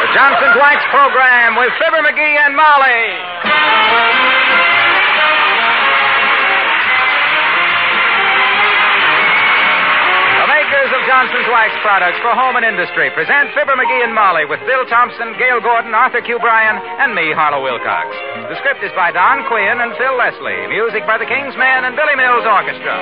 Johnson's Wax Program with Fibber McGee and Molly. The makers of Johnson's Wax products for home and industry present Fibber McGee and Molly with Bill Thompson, Gail Gordon, Arthur Q. Bryan, and me, Harlow Wilcox. The script is by Don Quinn and Phil Leslie. Music by the King's Men and Billy Mills Orchestra.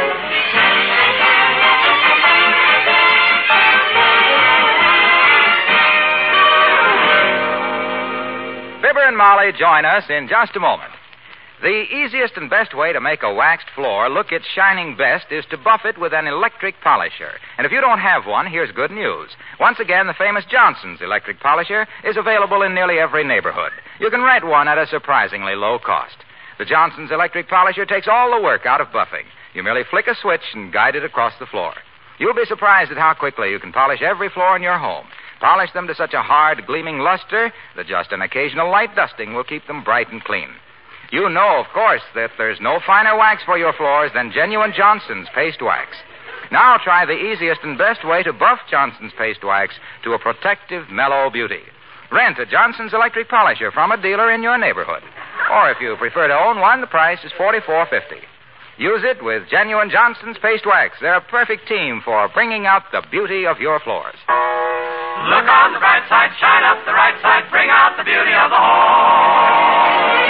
Fibber and Molly join us in just a moment. The easiest and best way to make a waxed floor look its shining best is to buff it with an electric polisher. And if you don't have one, here's good news. Once again, the famous Johnson's electric polisher is available in nearly every neighborhood. You can rent one at a surprisingly low cost. The Johnson's electric polisher takes all the work out of buffing. You merely flick a switch and guide it across the floor. You'll be surprised at how quickly you can polish every floor in your home. Polish them to such a hard, gleaming luster that just an occasional light dusting will keep them bright and clean. You know, of course, that there's no finer wax for your floors than genuine Johnson's Paste Wax. Now try the easiest and best way to buff Johnson's Paste Wax to a protective, mellow beauty. Rent a Johnson's electric polisher from a dealer in your neighborhood. Or if you prefer to own one, the price is $44.50. Use it with genuine Johnson's Paste Wax. They're a perfect team for bringing out the beauty of your floors. Look on the bright side, shine up the right side, bring out the beauty of the home.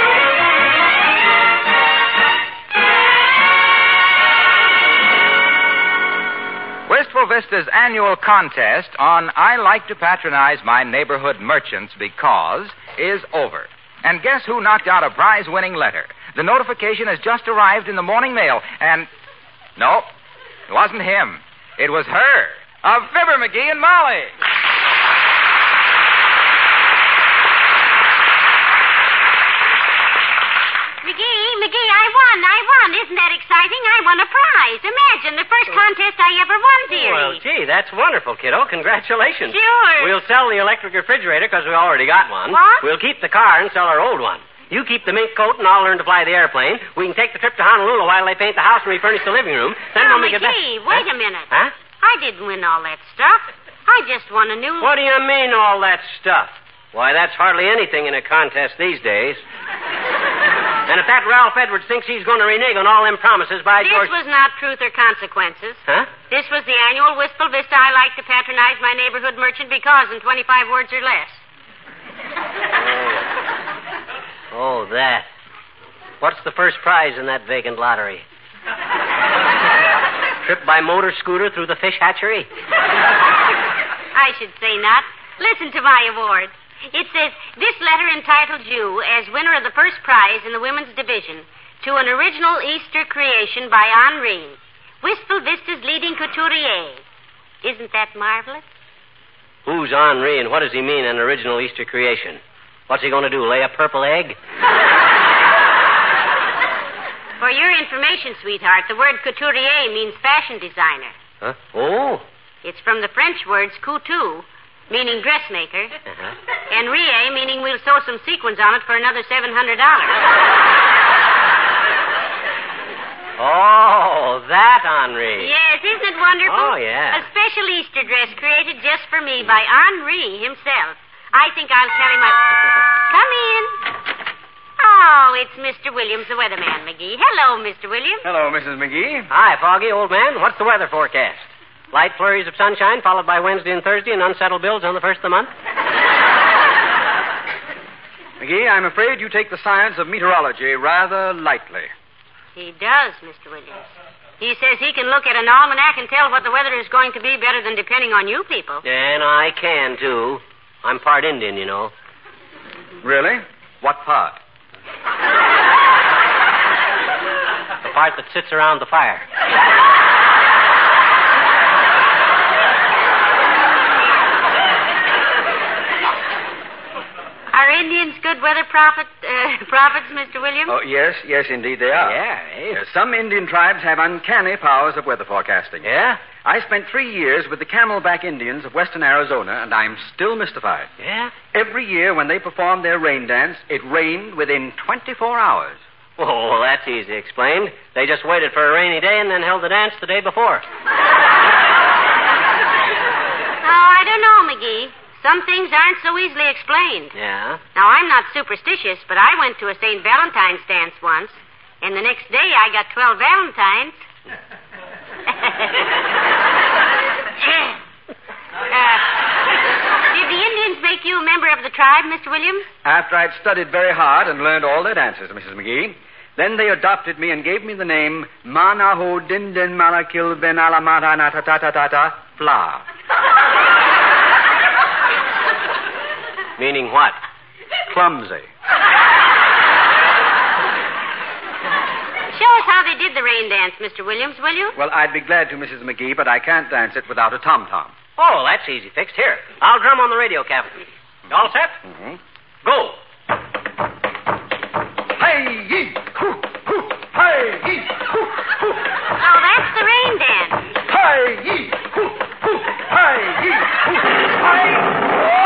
Wistful Vista's annual contest on I Like to Patronize My Neighborhood Merchants Because is over. And guess who knocked out a prize-winning letter? The notification has just arrived in the morning mail, and... No, it wasn't him. It was her, of Fibber McGee and Molly. McGee, I won. Isn't that exciting? I won a prize. Imagine, the first contest I ever won, dearie. Well, gee, that's wonderful, kiddo. Congratulations. Sure. We'll sell the electric refrigerator because we already got one. What? We'll keep the car and sell our old one. You keep the mink coat and I'll learn to fly the airplane. We can take the trip to Honolulu while they paint the house and refurnish the living room. Then when we get back... McGee, wait a minute. Huh? I didn't win all that stuff. I just won a new... What do you mean, all that stuff? Why, that's hardly anything in a contest these days. And if that Ralph Edwards thinks he's going to renege on all them promises, by George... This was not truth or consequences. Huh? This was the annual Wistful Vista I Like to Patronize My Neighborhood Merchant Because in 25 words or less. Oh, that. What's the first prize in that vacant lottery? Trip by motor scooter through the fish hatchery? I should say not. Listen to my award. It says, this letter entitles you as winner of the first prize in the women's division to an original Easter creation by Henri, Wistful Vista's leading couturier. Isn't that marvelous? Who's Henri and what does he mean, an original Easter creation? What's he going to do, lay a purple egg? For your information, sweetheart, the word couturier means fashion designer. Huh? Oh. It's from the French words couture, meaning dressmaker, and rie, meaning we'll sew some sequins on it for another $700. Oh, that Henri. Yes, isn't it wonderful? Oh, yeah. A special Easter dress created just for me by Henri himself. I think I'll tell him Come in. Oh, it's Mr. Williams, the weatherman, McGee. Hello, Mr. Williams. Hello, Mrs. McGee. Hi, Foggy, old man. What's the weather forecast? Light flurries of sunshine, followed by Wednesday and Thursday, and unsettled bills on the first of the month? McGee, I'm afraid you take the science of meteorology rather lightly. He does, Mr. Williams. He says he can look at an almanac and tell what the weather is going to be better than depending on you people. And I can, too. I'm part Indian, you know. Really? What part? The part that sits around the fire. Are Indians good weather prophets, Mr. Williams? Oh, yes, indeed they are. Yeah, eh? Some Indian tribes have uncanny powers of weather forecasting. Yeah? I spent 3 years with the Camelback Indians of western Arizona, and I'm still mystified. Yeah? Every year when they performed their rain dance, it rained within 24 hours. Oh, well, that's easy explained. They just waited for a rainy day and then held the dance the day before. Oh, I don't know, McGee. Some things aren't so easily explained. Yeah? Now, I'm not superstitious, but I went to a St. Valentine's dance once, and the next day I got 12 Valentines. Did the Indians make you a member of the tribe, Mr. Williams? After I'd studied very hard and learned all their dances, Mrs. McGee, then they adopted me and gave me the name Manaho Dindin Malakil Ben Alamata Natatatata Fla. Meaning what? Clumsy. Show us how they did the rain dance, Mr. Williams, will you? Well, I'd be glad to, Mrs. McGee, but I can't dance it without a tom-tom. Oh, that's easy fixed. Here, I'll drum on the radio, Captain. You all set? Mm-hmm. Go. Hey, yee, hoo, hoo, hey, yee, hoo, hoo. Oh, that's the rain dance. Hey, yee, hoo, hoo, hey, yee, hoo, hey.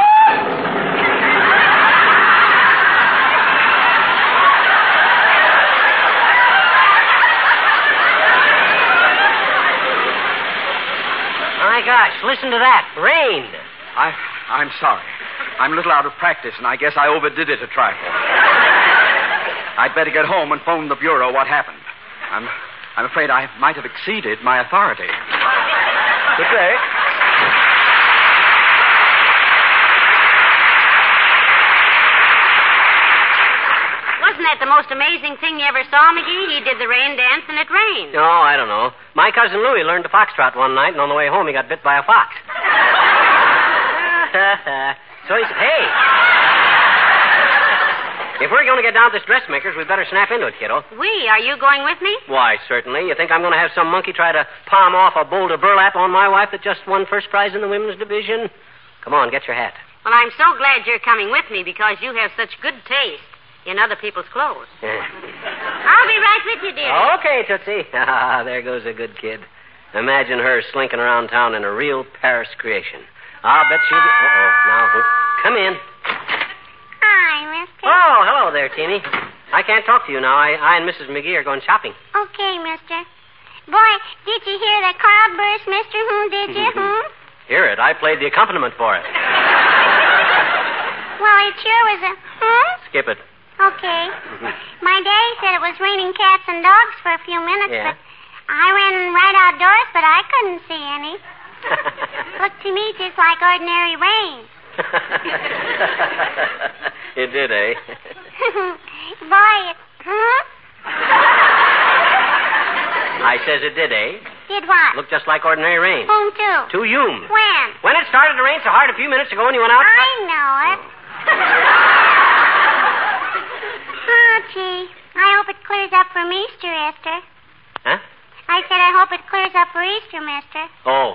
My gosh, listen to that. Rain. I'm sorry. I'm a little out of practice, and I guess I overdid it a trifle. I'd better get home and phone the bureau what happened. I'm afraid I might have exceeded my authority. Good day. Wasn't that the most amazing thing you ever saw, McGee? He did the rain dance and it rained. Oh, I don't know. My cousin Louie learned to foxtrot one night, and on the way home he got bit by a fox. So he said, hey, if we're going to get down to this dressmaker's, we'd better snap into it, kiddo. Are you going with me? Why, certainly. You think I'm going to have some monkey try to palm off a boulder burlap on my wife that just won first prize in the women's division? Come on, get your hat. Well, I'm so glad you're coming with me because you have such good taste in other people's clothes. I'll be right with you, dear. Okay, Tootsie. Ah, there goes a good kid. Imagine her slinking around town in a real Paris creation. I'll bet she'll be... Uh-oh. Now, come in. Hi, mister. Oh, hello there, Teeny. I can't talk to you now. I and Mrs. McGee are going shopping. Okay, mister. Boy, did you hear the cloud burst, mister? Did you? Hear it. I played the accompaniment for it. Well, it sure was a... Skip it. Okay. My daddy said it was raining cats and dogs for a few minutes, Yeah. but I ran right outdoors, but I couldn't see any. Looked to me just like ordinary rain. It did, eh? Boy, it... I says it did, eh? Did what? Looked just like ordinary rain. Whom to? To you. When? When it started to rain so hard a few minutes ago when you went out... I know it. Oh, gee. I hope it clears up for Easter, Esther. Huh? I said I hope it clears up for Easter, mister. Oh.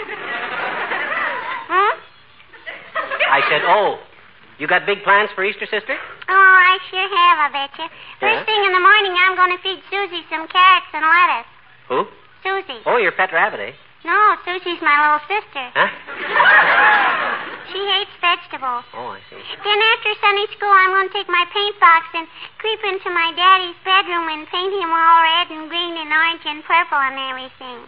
I said, oh. You got big plans for Easter, sister? Oh, I sure have, I bet you. First Yeah? thing in the morning, I'm going to feed Susie some carrots and lettuce. Who? Susie. Oh, your pet rabbit, eh? No, Susie's my little sister. Huh? She hates vegetables. Oh, I see. Then after Sunday school, I'm going to take my paint box and creep into my daddy's bedroom and paint him all red and green and orange and purple and everything.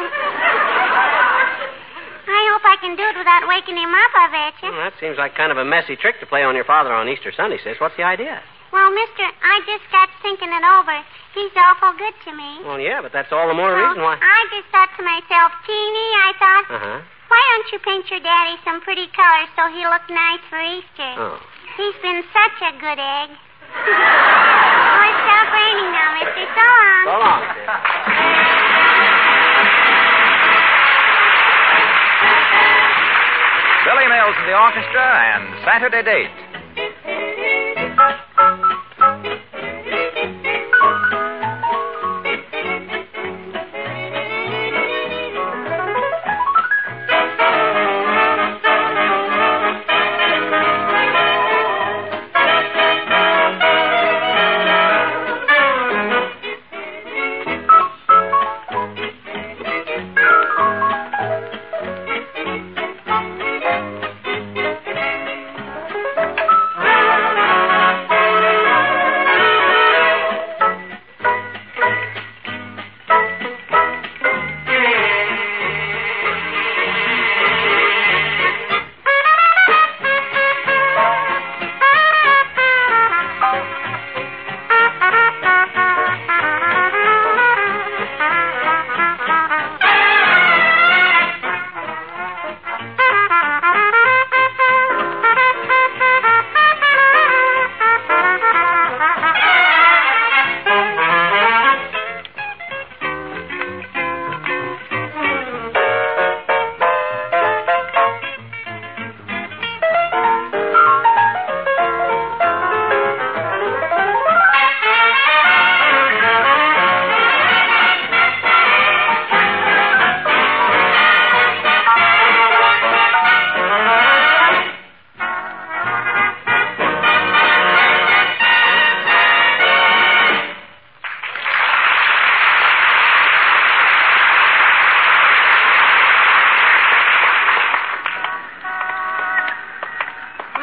I hope I can do it without waking him up, I bet you. Well, that seems like kind of a messy trick to play on your father on Easter Sunday, sis. What's the idea? Well, mister, I just got thinking it over. He's awful good to me. Well, yeah, but that's all the more So reason why... I just thought to myself, Teeny, I thought, Uh-huh. why don't you paint your daddy some pretty colors so he'll look nice for Easter? Oh. He's been such a good egg. Oh, it's stopped raining now, mister. So long. So long, sis. Billy Mills and the orchestra and Saturday Date.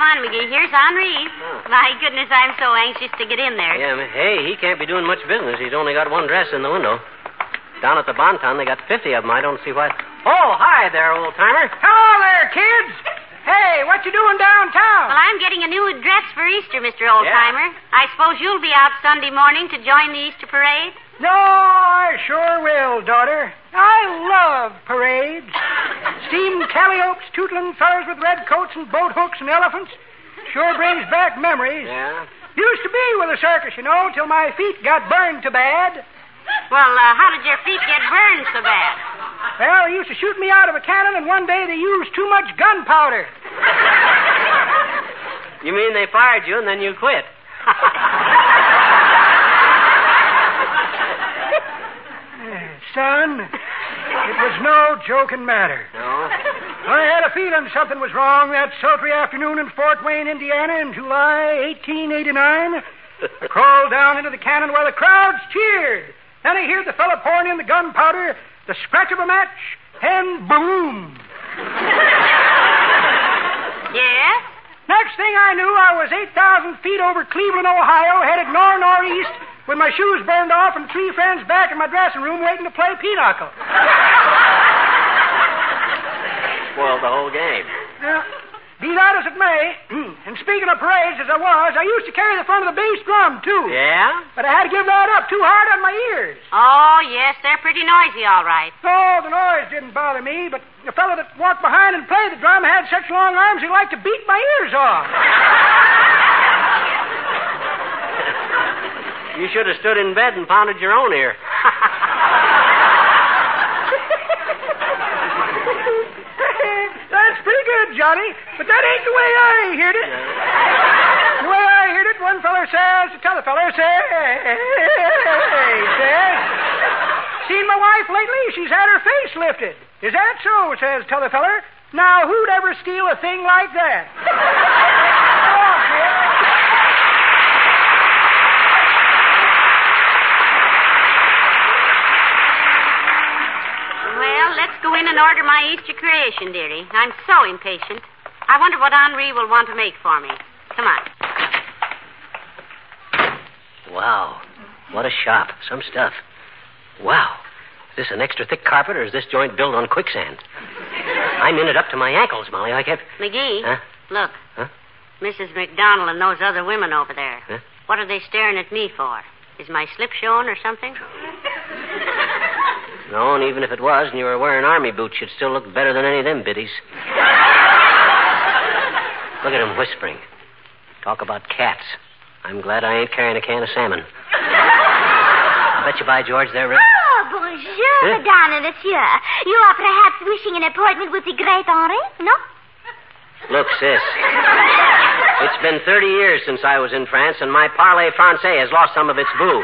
on, McGee. Here's Henri. Oh. My goodness, I'm so anxious to get in there. Yeah, hey, he can't be doing much business. He's only got one dress in the window. Down at the Bonton, they got 50 of them. I don't see why. Oh, hi there, old-timer. Hello there, kids. Hey, what you doing downtown? Well, I'm getting a new dress for Easter, Mr. Oldtimer. I suppose you'll be out Sunday morning to join the Easter parade? No, I sure will, daughter. I love parades. Steam calliopes, tootling fellows with red coats and boat hooks and elephants. Sure brings back memories. Yeah? Used to be with a circus, you know, till my feet got burned too bad. Well, how did your feet get burned so bad? Well, they used to shoot me out of a cannon, and one day they used too much gunpowder. You mean they fired you and then you quit? Son, it was no joking matter. No? I had a feeling something was wrong that sultry afternoon in Fort Wayne, Indiana, in July 1889. I crawled down into the cannon while the crowds cheered. Then I heard the fellow pouring in the gunpowder, the scratch of a match, and boom. Yes? Next thing I knew, I was 8,000 feet over Cleveland, Ohio, headed northeast, with my shoes burned off and 3 friends back in my dressing room waiting to play pinochle. Spoiled the whole game. Be that as it may, and speaking of parades as I used to carry the front of the bass drum, too. Yeah? But I had to give that up. Too hard on my ears. Oh, yes, they're pretty noisy, all right. No, the noise didn't bother me, but the fellow that walked behind and played the drum had such long arms he liked to beat my ears off. You should have stood in bed and pounded your own ear. That's pretty good, Johnny, but that ain't the way I heard it. The way I heard it, one feller says to t'other feller, says, seen my wife lately? She's had her face lifted. Is that so? Says t'other feller. Now, who'd ever steal a thing like that? Well, let's go in and order my Easter creation, dearie. I'm so impatient. I wonder what Henri will want to make for me. Come on. Wow. What a shop. Some stuff. Wow. Is this an extra thick carpet, or is this joint built on quicksand? I'm in it up to my ankles, Molly. I can't... McGee, Huh? look. Huh? Mrs. McDonald and those other women over there. Huh? What are they staring at me for? Is my slip showing or something? No, and even if it was and you were wearing army boots, you'd still look better than any of them biddies. Look at him whispering. Talk about cats. I'm glad I ain't carrying a can of salmon. I bet you, by George, they're... Oh, bonjour, madame and monsieur. You are perhaps wishing an appointment with the great Henri, no? Look, sis. It's been 30 years since I was in France, and my parler français has lost some of its boo.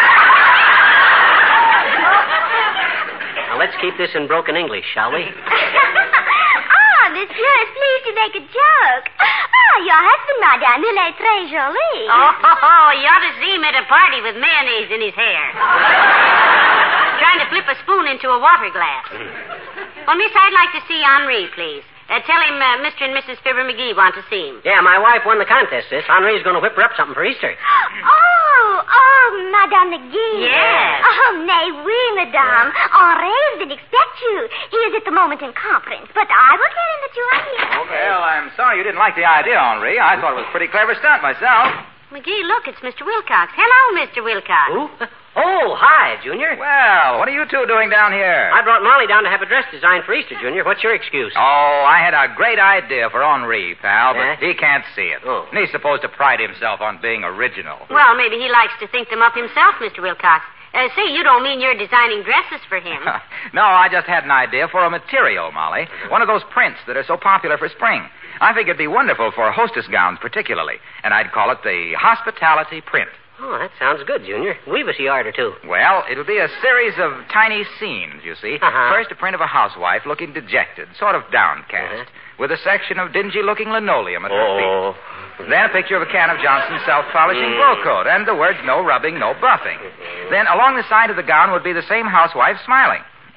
Now, let's keep this in broken English, shall we? Monsieur is pleased to make a joke. Your husband, madame, il est très joli. Oh, you ought to see him at a party with mayonnaise in his hair. Trying to flip a spoon into a water glass. Well, miss, I'd like to see Henri, please. Tell him Mr. and Mrs. Fibber McGee want to see him. Yeah, my wife won the contest, sis. Henri's going to whip her up something for Easter. Oh, Madame McGee. Yes. Oh, mais oui, madame. Henri didn't expect you. He is at the moment in conference, but I will tell him that you are here. Well, I'm sorry you didn't like the idea, Henri. I thought it was a pretty clever stunt myself. McGee, look, it's Mr. Wilcox. Hello, Mr. Wilcox. Who? Oh, hi, Junior. Well, what are you two doing down here? I brought Molly down to have a dress designed for Easter, Junior. What's your excuse? Oh, I had a great idea for Henri, pal, Yeah? but he can't see it. Oh. And he's supposed to pride himself on being original. Well, maybe he likes to think them up himself, Mr. Wilcox. Say, you don't mean you're designing dresses for him. No, I just had an idea for a material, Molly. One of those prints that are so popular for spring. I think it'd be wonderful for hostess gowns particularly, and I'd call it the hospitality print. Oh, that sounds good, Junior. Weave us a yard or two. Well, it'll be a series of tiny scenes, you see. Uh-huh. First, a print of a housewife looking dejected, sort of downcast, with a section of dingy-looking linoleum at her feet. Then a picture of a can of Johnson's self-polishing wool coat, and the words, no rubbing, no buffing. Then along the side of the gown would be the same housewife smiling.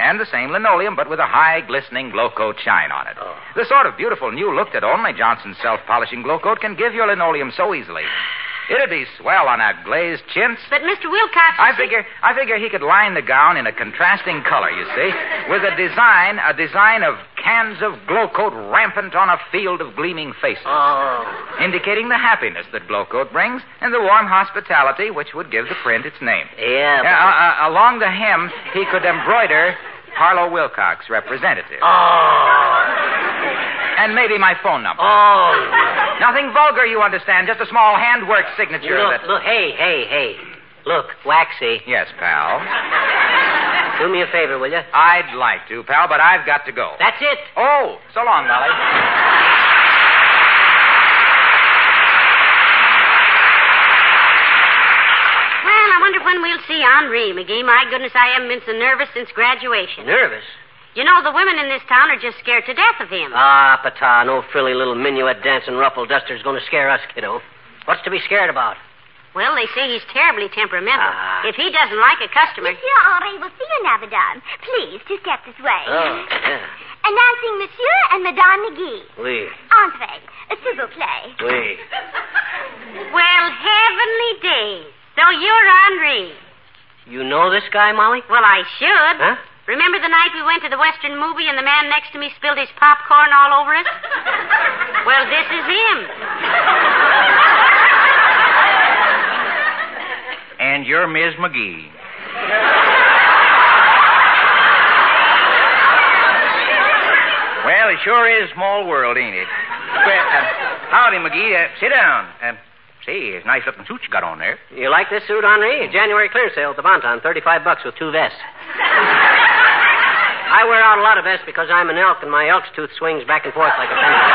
And the same linoleum, but with a high, glistening glow coat shine on it. Oh. The sort of beautiful new look that only Johnson's self-polishing glow coat can give your linoleum so easily. It'd be swell on a glazed chintz. But, Mr. Wilcox... I figure he could line the gown in a contrasting color, you see, with a design of cans of glow coat rampant on a field of gleaming faces. Oh. Indicating the happiness that glow coat brings and the warm hospitality which would give the print its name. Yeah, along the hem, he could embroider Harlow Wilcox, representative. And maybe my phone number. Nothing vulgar, you understand. Just a small handwork signature. Look, hey. Look, Waxy. Yes, pal. Do me a favor, will you? I'd like to, pal, but I've got to go. That's it. Oh, so long, Molly. Well, I wonder when we'll see Henri, McGee. My goodness, I haven't been so nervous since graduation. Nervous? You know, the women in this town are just scared to death of him. Ah, Pata, no frilly little minuet dancing ruffle duster's going to scare us, kiddo. What's to be scared about? Well, they say he's terribly temperamental. If he doesn't like a customer... Monsieur Henri will see you now, madame. Please, 2 steps this way. Oh, yeah. Announcing Monsieur and Madame McGee. Oui. Entrez. S'il vous plaît. Oui. Well, heavenly days. So you're Henri. You know this guy, Molly? Well, I should. Huh? Remember the night we went to the Western movie and the man next to me spilled his popcorn all over us? Well, this is him. And you're Ms. McGee. Well, it sure is a small world, ain't it? Well, howdy, McGee. Sit down. Say, it's a nice-looking suit you got on there. You like this suit, Henri? January clear sale at the Bonton, $35 with 2 vests. I wear out a lot of vests because I'm an elk and my elk's tooth swings back and forth like a pendulum.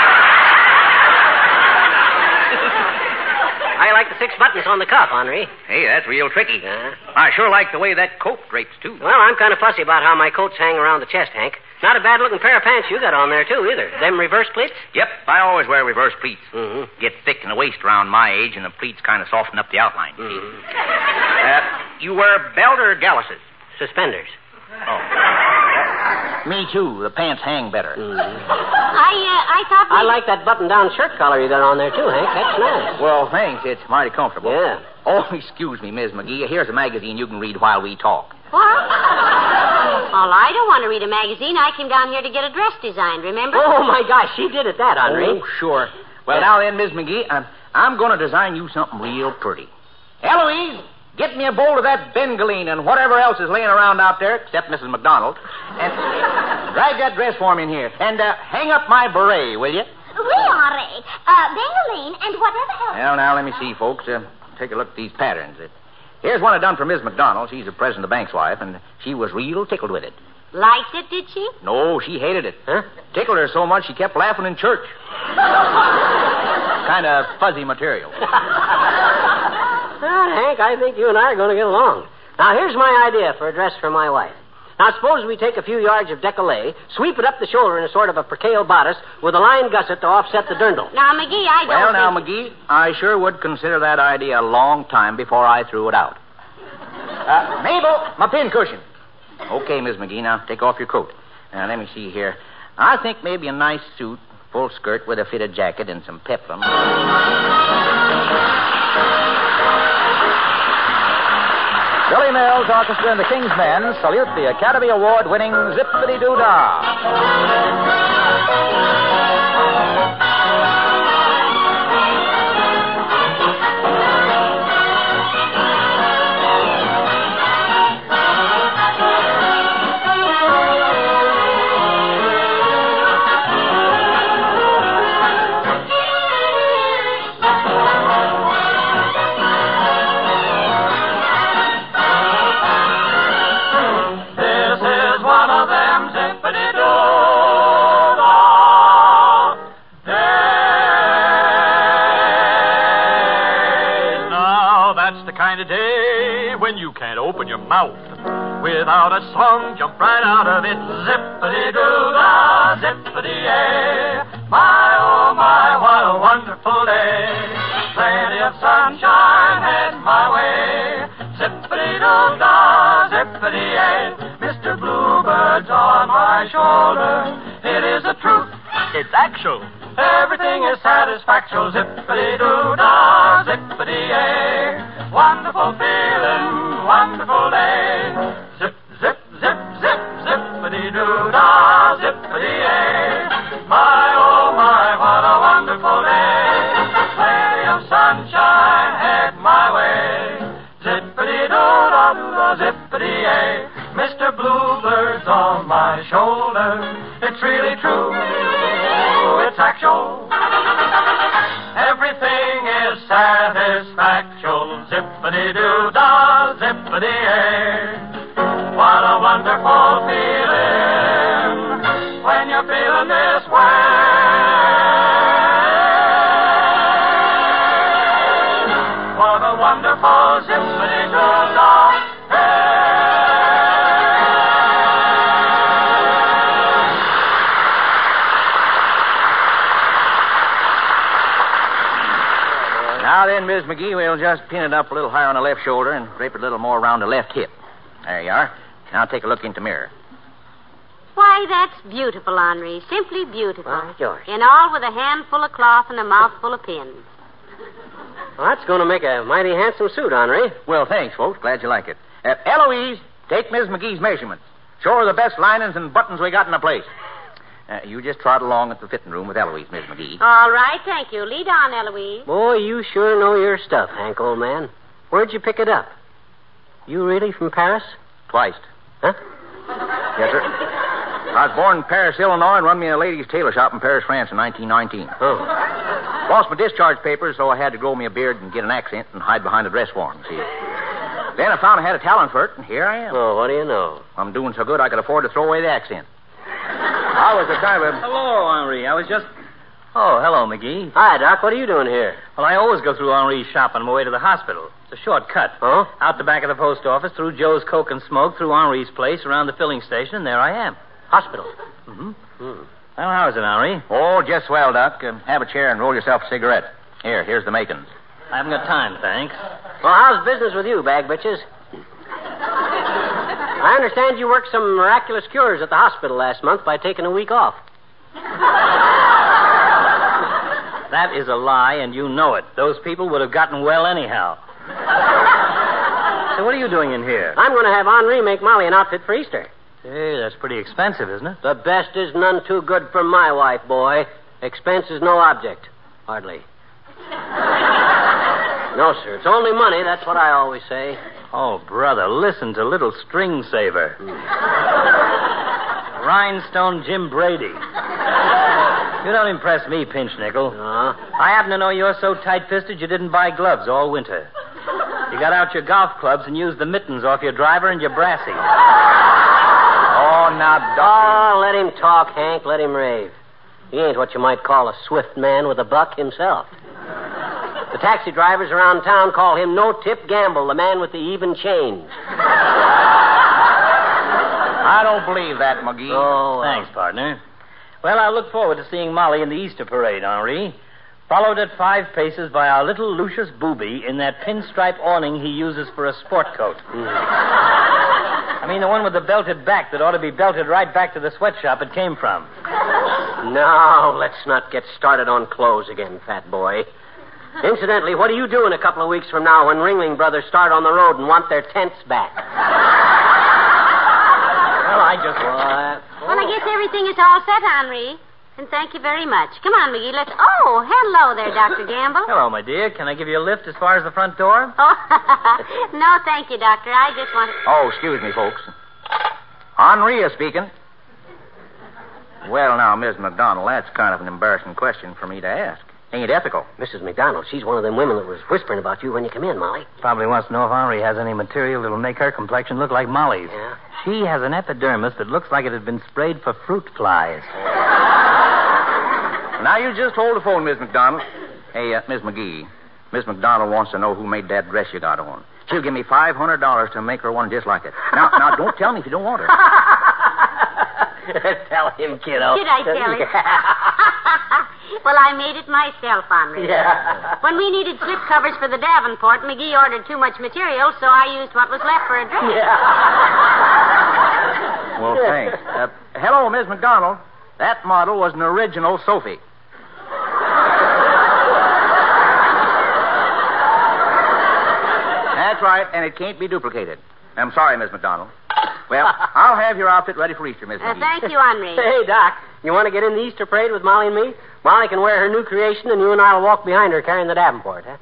I like the 6 buttons on the cuff, Henri. Hey, that's real tricky. Yeah. I sure like the way that coat drapes, too. Well, I'm kind of fussy about how my coats hang around the chest, Hank. Not a bad-looking pair of pants you got on there, too, either. Them reverse pleats? Yep, I always wear reverse pleats. Mm-hmm. Get thick in the waist around my age, and the pleats kind of soften up the outline. Mm-hmm. You wear belt or galluses? Suspenders. Oh. Me, too. The pants hang better. Mm-hmm. I thought I like that button-down shirt collar you got on there, too, Hank. That's nice. Well, thanks. It's mighty comfortable. Yeah. Oh, excuse me, Miss McGee. Here's a magazine you can read while we talk. What? Well, I don't want to read a magazine. I came down here to get a dress designed, remember? Oh, my gosh, she did it, that, Henri. Oh, sure. Well, now then, Miss McGee, I'm going to design you something real pretty. Eloise, get me a bowl of that bengaline and whatever else is laying around out there, except Mrs. McDonald, and drag that dress for me in here. And hang up my beret, will you? Oui, Henri. Bengaline and whatever else. Well, now, let me see, folks. Take a look at these patterns. Here's one I done for Miss McDonald. She's the president of the bank's wife, and she was real tickled with it. Liked it, did she? No, she hated it. Huh? Tickled her so much she kept laughing in church. Kind of fuzzy material. Well, Hank, I think you and I are going to get along. Now, here's my idea for a dress for my wife. Now, suppose we take a few yards of décolleté, sweep it up the shoulder in a sort of a percale bodice with a line gusset to offset the dirndl. Now, McGee, I don't Well, now, McGee, I sure would consider that idea a long time before I threw it out. Mabel, my pincushion. Okay, Miss McGee, now take off your coat. Now, let me see here. I think maybe a nice suit, full skirt with a fitted jacket and some peplum. Billy Mills Orchestra and the King's Men salute the Academy Award-winning Zippity-Doo-Dah. Mouth. Without a song, jump right out of it. Zippity-doo-dah, zippity-yay. My, oh my, what a wonderful day. Plenty of sunshine heading my way. Zippity-doo-dah, zippity-yay. Mr. Bluebird Bluebirds on my shoulder. It is the truth. It's actual. Everything is satisfactual. Zippity-doo-dah, zippity-yay. Wonderful feeling, wonderful day. Zip, zip, zip, zip, zippity-doo-dah, zippity-yay. My, oh my, what a wonderful day. Plenty of sunshine head my way. Zippity-doo-dah, doo-dah, zippity-yay. Mr. Bluebird's on my shoulder. It's really true. It's actual. Everything is satisfactual. Zippity-doo-dah, zippity-yay. What a wonderful feeling when you're feeling this way. What a wonderful zippity-doo-dah. Now then, Miss McGee, we'll just pin it up a little higher on the left shoulder and drape it a little more around the left hip. There you are. Now take a look into the mirror. Why, that's beautiful, Henri. Simply beautiful. Well, George. And all with a handful of cloth and a mouthful of pins. Well, that's going to make a mighty handsome suit, Henri. Well, thanks, folks. Glad you like it. Eloise, take Miss McGee's measurements. Show her the best linings and buttons we got in the place. You just trot along at the fitting room with Eloise, Miss McGee. All right, thank you. Lead on, Eloise. Boy, you sure know your stuff, Hank, old man. Where'd you pick it up? You really from Paris? Twice. Huh? Yes, sir. I was born in Paris, Illinois, and run me a ladies' tailor shop in Paris, France in 1919. Oh. Lost my discharge papers, so I had to grow me a beard and get an accent and hide behind a dress form, see. Then I found I had a talent for it, and here I am. Oh, what do you know? I'm doing so good I could afford to throw away the accent. I was the kind of... Hello, Henri. I was just... Oh, hello, McGee. Hi, Doc. What are you doing here? Well, I always go through Henri's shop on my way to the hospital. It's a short cut. Oh? Out the back of the post office, through Joe's Coke and Smoke, through Henri's place, around the filling station, and there I am. Hospital. Mm-hmm. Well, how is it, Henri? Oh, just swell, Doc. Have a chair and roll yourself a cigarette. Here's the makings. I haven't got time, thanks. Well, how's business with you, bag bitches? I understand you worked some miraculous cures at the hospital last month by taking a week off. That is a lie, and you know it. Those people would have gotten well anyhow. So what are you doing in here? I'm going to have Henri make Molly an outfit for Easter. Hey, that's pretty expensive, isn't it? The best is none too good for my wife, boy. Expense is no object. Hardly. No, sir. It's only money. That's what I always say. Oh, brother, listen to little string saver. Rhinestone Jim Brady. You don't impress me, Pinch Nickel. I happen to know you're so tight-fisted you didn't buy gloves all winter. You got out your golf clubs and used the mittens off your driver and your brassy. Oh, now, Doc. Oh, let him talk, Hank. Let him rave. He ain't what you might call a swift man with a buck himself. The taxi drivers around town call him No-Tip Gamble, the man with the even change. I don't believe that, McGee. Oh, thanks, partner. Well, I look forward to seeing Molly in the Easter parade, Henri. Followed at 5 paces by our little Lucius Booby in that pinstripe awning he uses for a sport coat. I mean, the one with the belted back that ought to be belted right back to the sweatshop it came from. Now, let's not get started on clothes again, fat boy. Incidentally, what do you do in a couple of weeks from now when Ringling Brothers start on the road and want their tents back? Well, I just... Well, I guess everything is all set, Henri. And thank you very much. Come on, McGee, let's... Oh, hello there, Dr. Gamble. Hello, my dear. Can I give you a lift as far as the front door? Oh, no, thank you, Doctor. I just want... Oh, excuse me, folks. Henri is speaking. Well, now, Miss McDonald, that's kind of an embarrassing question for me to ask. Ain't ethical. Mrs. McDonald, she's one of them women that was whispering about you when you come in, Molly. Probably wants to know if Henri has any material that'll make her complexion look like Molly's. Yeah? She has an epidermis that looks like it had been sprayed for fruit flies. Now, you just hold the phone, Miss McDonald. Hey, Miss McGee, Miss McDonald wants to know who made that dress you got on. She'll give me $500 to make her one just like it. Now, don't tell me if you don't want her. Tell him, kiddo. Did I tell him? Well, I made it myself, Henri. Yeah. When we needed slip covers for the Davenport, McGee ordered too much material, so I used what was left for a dress. Yeah. Well, thanks. Hello, Miss McDonald. That model was an original Sophie. That's right, and it can't be duplicated. I'm sorry, Miss McDonald. Well, I'll have your outfit ready for Easter, Miss McGee. Thank you, Henri. Hey, Doc, you want to get in the Easter parade with Molly and me? Molly can wear her new creation, and you and I will walk behind her carrying the Davenport, huh?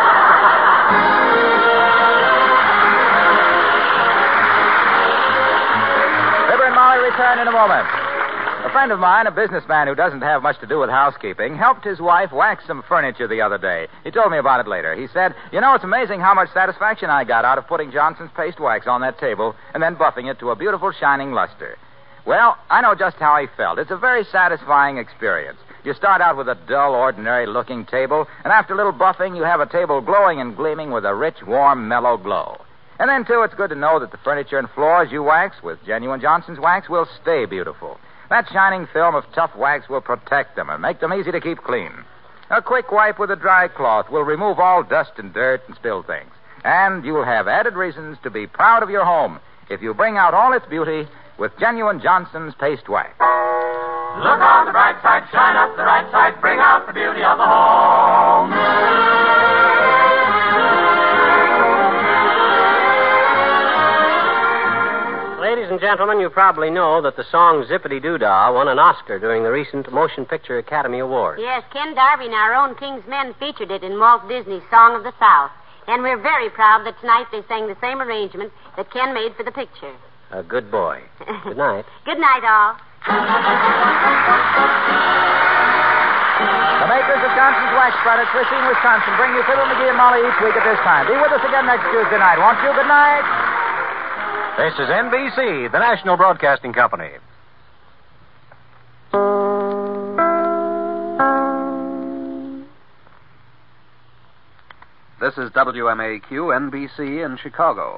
Fibber and Molly return in a moment. A friend of mine, a businessman who doesn't have much to do with housekeeping, helped his wife wax some furniture the other day. He told me about it later. He said, it's amazing how much satisfaction I got out of putting Johnson's paste wax on that table and then buffing it to a beautiful shining luster. Well, I know just how he felt. It's a very satisfying experience. You start out with a dull, ordinary-looking table, and after a little buffing, you have a table glowing and gleaming with a rich, warm, mellow glow. And then, too, it's good to know that the furniture and floors you wax with genuine Johnson's wax will stay beautiful. That shining film of tough wax will protect them and make them easy to keep clean. A quick wipe with a dry cloth will remove all dust and dirt and spilled things. And you'll have added reasons to be proud of your home if you bring out all its beauty with genuine Johnson's paste wax. Look on the bright side, shine up the right side, bring out the beauty of the home. Ladies and gentlemen, you probably know that the song Zippity-Doo-Dah won an Oscar during the recent Motion Picture Academy Awards. Yes, Ken Darby and our own King's Men featured it in Walt Disney's Song of the South. And we're very proud that tonight they sang the same arrangement that Ken made for the picture. A good boy. Good night. Good night, all. The makers of Johnson's Wax Products, Racine, Wisconsin, bring you Fibber, McGee, and Molly each week at this time. Be with us again next Tuesday night, won't you? Good night. This is NBC, the National Broadcasting Company. This is WMAQ NBC in Chicago.